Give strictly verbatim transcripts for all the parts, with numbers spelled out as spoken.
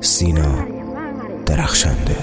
سینا درخشنده.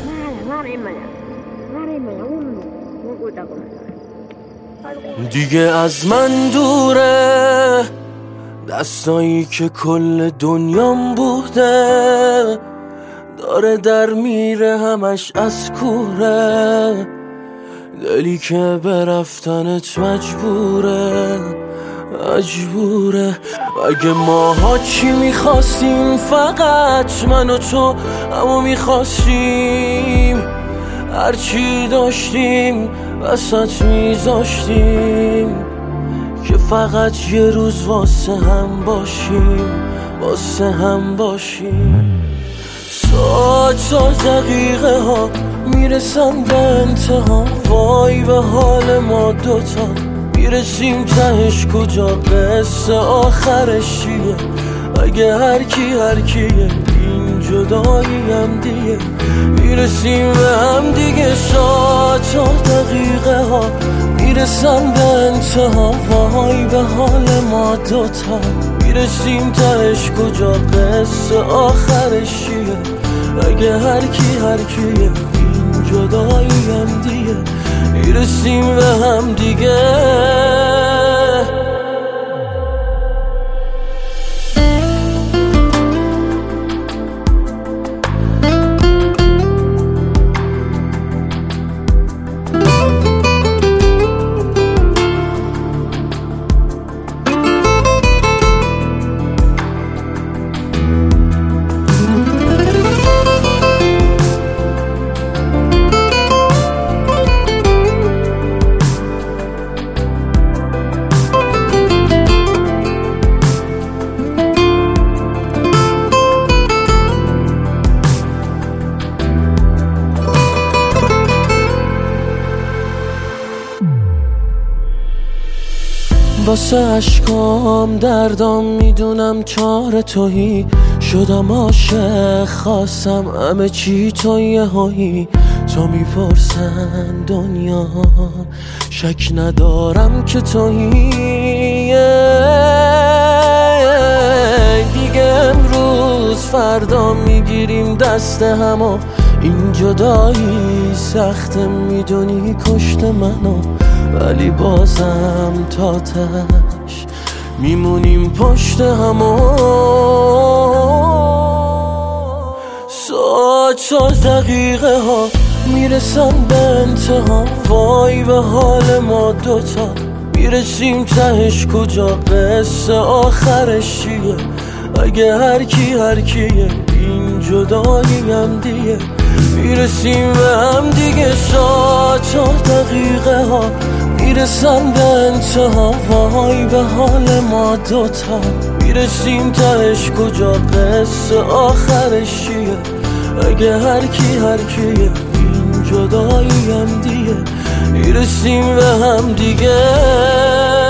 دیگه از من دوره دستایی که کل دنیام بوده، داره در میره همش از کوره، دلی که به رفتنت مجبوره مجبوره. اگه ماها چی میخواستیم فقط من و تو، اما میخواستیم هرچی داشتیم وسط میذاشتیم که فقط یه روز واسه هم باشیم واسه هم باشیم. ساعت و دقیقه ها میرسن به انتها، وای به حال ما دوتا، میرسیم تهش کجا، قصه آخرش چیه؟ اگه هر کی هر کیه این جدایی هم دیگه، میرسیم به هم دیگه. ساعت و دقیقه ها میرسن به انتها، وای به حال ما دوتا، میرسیم تهش کجا، قصه آخرش چیه؟ اگه هر کی هر کیه این جدایی هم دیگه، میرسیم به هم دیگه. واسه عشقام دردام میدونم چاره تویی، شدم عاشق خواستم همه چی تو یه هایی. تو میپرسن دنیا شک ندارم که تویی، دیگه امروز فردا میگیریم دست همو، این جدایی سخته میدونی کشت منو، ولی بازم تا تش میمونیم پشت همو. ساعت و دقیقه ها میرسن به انتها، وای به حال ما دوتا، میرسیم تهش کجا، قصه آخرش چیه؟ اگه هر کی هر کیه این جدایی هم دیگه، میرسیم به هم دیگه. ساعت و دقیقه ها میرسن به انتها، وای به حال ما دوتا، میرسیم تهش کجا، قصه آخرش چیه؟ اگه هر کی هر کیه این جدایی هم دیگه، میرسیم به هم دیگه.